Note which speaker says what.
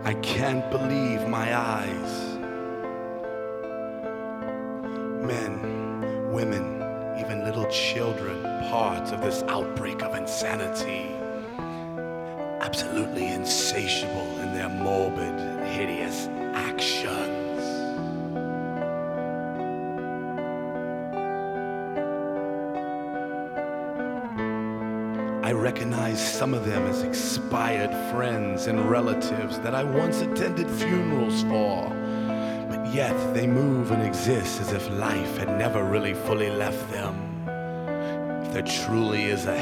Speaker 1: I can't believe my eyes. Men, women, even little children, part of this outbreak of insanity. Absolutely insatiable in their morbid and hideous actions. I recognize some of them as expired friends and relatives that I once attended funerals for, but yet they move and exist as if life had never really fully left them. If there truly is a